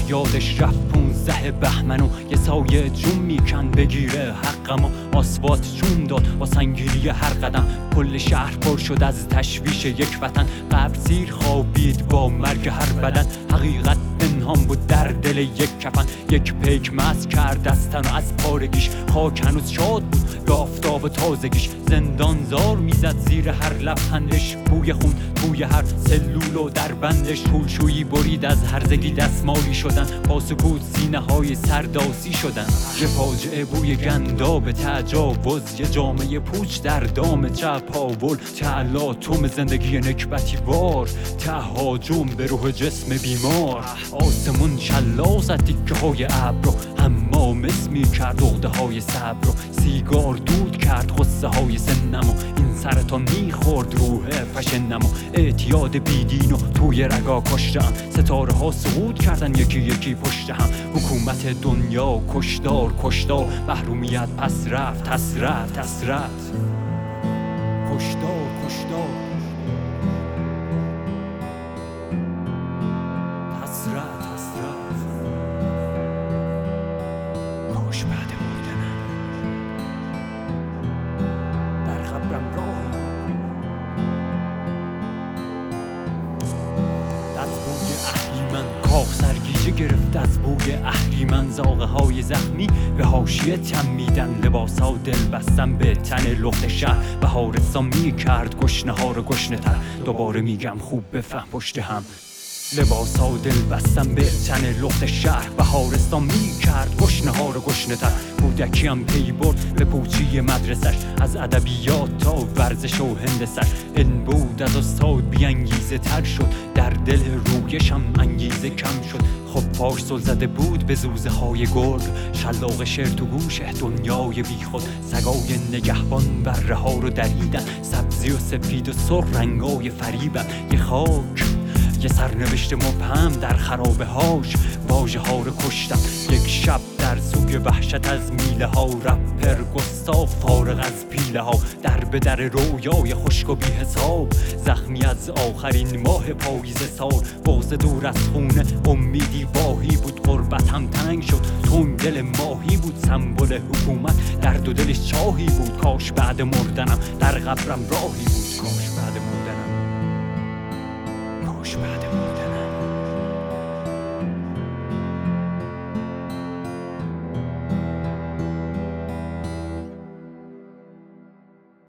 یادش رفت 15 بهمن و یه سایه جون میکن بگیره حقم و آسفالت جون داد با سنگینی هر قدم. کل شهر پر شد از تشویش یک وطن، قبر سیر خوابید با مرگ هر بدن. حقیقت پنهان بود در دل یک کفن، یک پیک مس کرد از تن و از پارگیش. خاک هنوز شاد بود به آفتاب تازگیش، زندان زار میزد زیر هر لبخندش. بوی خون توی هر سلول و در بندش، پولشویی برید از هرزگی دستمالی شدن، با سکوت سینه های سرداسی شدن. یه فاجعه بوی گنداب تجاوز، یه جامعه پوچ در دام چپاول. تلاتم زندگی نکبتی بار، تهاجم به روح جسم بیمار. آسمون شلا زد تیکه های ابر رو، حمامس می کرد عقده های صبر رو. سیگار دود کرد غصه های سنم و این سرطان می خورد روح پشنم و اعتیاد بیدین و توی رگا کشتم. ستاره ها سقوط کردن یکی یکی پشت هم، حکومت دنیا کشدار کشدار. محرومیت پس رفت حسرت حسرت، کشدار کشدار، حسرت حسرت. کاش بعد مردنم در قبرم راهی از بوی اهریمن. کاخ سرگیجه گرفت از بوی اهریمن، زاغه های زخمی به حاشیه تم میدن. لباس ها دل بستن به تن لخت شهر، بهارستان می کرد گشنه ها رو گشنه تر. دوباره میگم خوب بفهم پشت هم. لباس ها دل بستن به تن لخت شهر، بهارستان می کرد گشنه ها رو گشنه تر. کودکی هم پی برد به پوچی مدرسش، از ادبیات تا ورزش و هندسش. این بود از استاد بی انگیزه تر شد، در دل رویشم انگیزه کم شد. خب فاش زل زده بود به زوزه های گرگ، شلاق شعر تو گوشه دنیای بی خود. سگای نگهبان بره ها رو دریدن، سبزی و سفید و سرخ رنگای فریبن. یه خاک یه سرنوشت مبهم در خرابه هاش، واژه ها رو کشتم. یک شب در سوی وحشت از میله ها، رپر گستاخ فارغ از پیله ها. در به در رویای خشک و بی حساب، زخمی از آخرین ماه پاییز سال. بغض دور از خونه امیدی واهی بود، غربت هم تنگ شد تون دل ماهی بود. سمبل حکومت درد و دلش چاهی بود، کاش بعد مردنم در قبرم راهی بود. کاش بعد مردنم